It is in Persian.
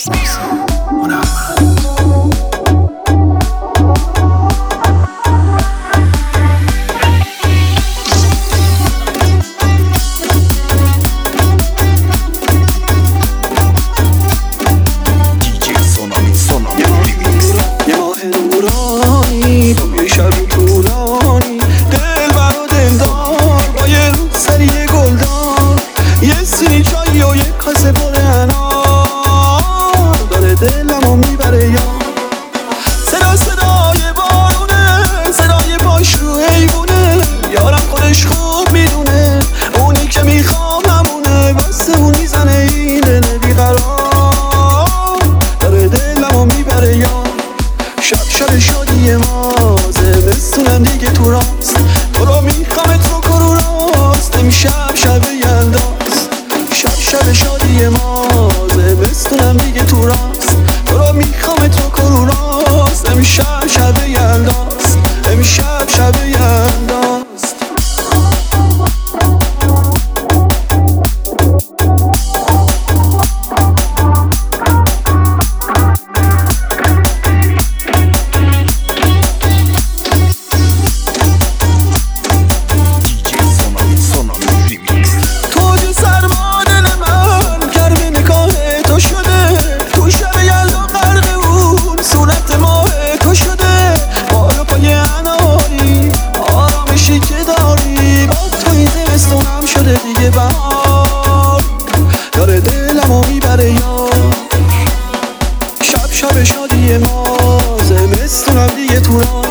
شب شادی ما زمستونم دیگه تو راست، تو رو میخوام تو کرو راست، امشب شب یلداست. شب شادی ما زمستونم دیگه تو راست، تو رو میخوام تو کرو راست، امشب شب یلداست، امشب شب یلداست. دیگه بهار داره دلمو میبره یار، شب شادی ما زمستونم دیگه تو